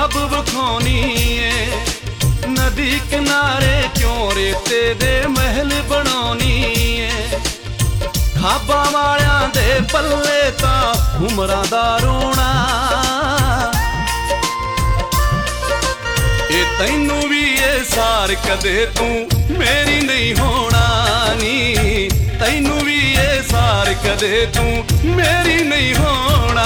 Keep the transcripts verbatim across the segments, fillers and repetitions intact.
ख्वाब विखाउनी है। नदी किनारे क्यों रेते दे महल बनाउनी है। खाबां वालियां दे पल्ले तां उमरां दा रोना। ए तैनू भी ये सार कदे तू मेरी नहीं होना नी। तैनू भी ये सार कदे तू मेरी नहीं होना।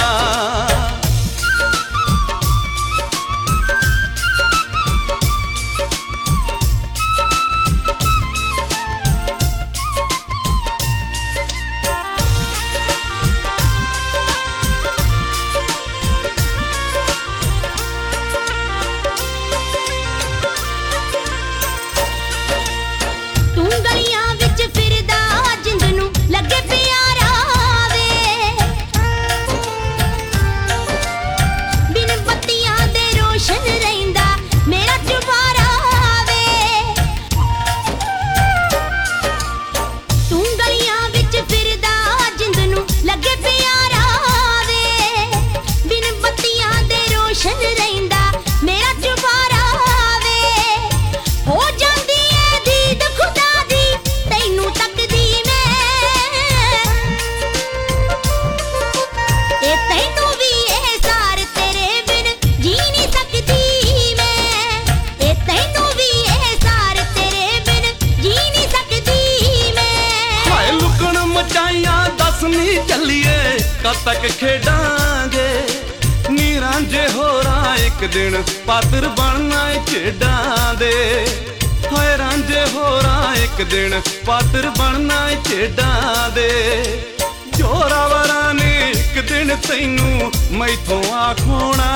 चलिए कद तक खेडांगे नी रांझे होरा एक दिन पात्र बनना खेडां दे। हाय रांझे होरा एक दिन पात्र बनना खेडां दे। जोरावरा ने एक दिन तैनू मैथों आखोना।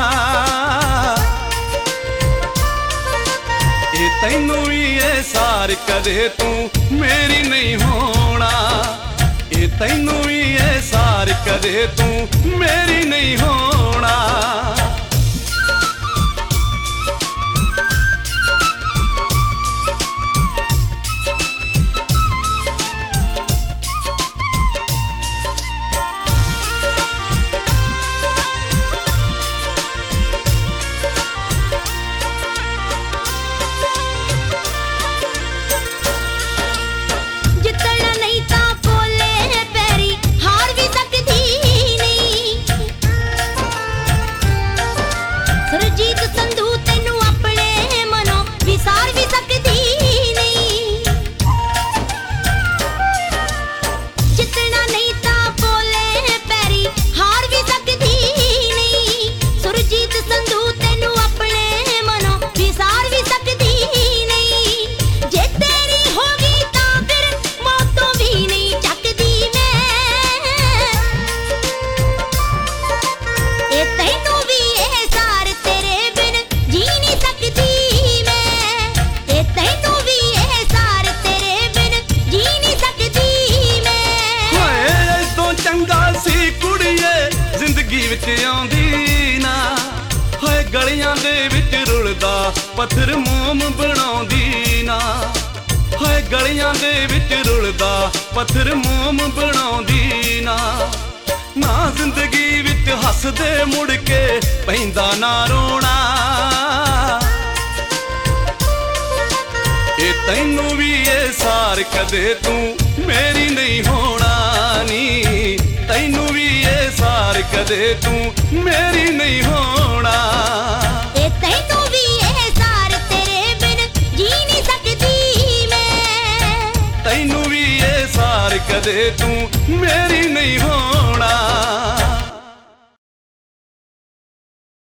ए तैनू भी ये सार कदे तू मेरी नहीं होना। ए तैनू भी ये सार कदे तू मेरी नहीं होना। गलियां दे विच रुलदा पत्थर मोम बनाउंदी ना। हाय गलियां दे विच रुलदा पत्थर मोम बनाउंदी ना। ना जिंदगी विच हसदे मुड़ के पैंदा ना रोना। ए तैनू भी ये सार कदे तू मेरी नहीं होना नी। तैनू भी ये सार कदे तू मेरी नहीं होना। ए तैनू भी ये सार तेरे बिन जी नहीं सकदी मैं। तैनू भी ये सार कदे तू मेरी नहीं होना।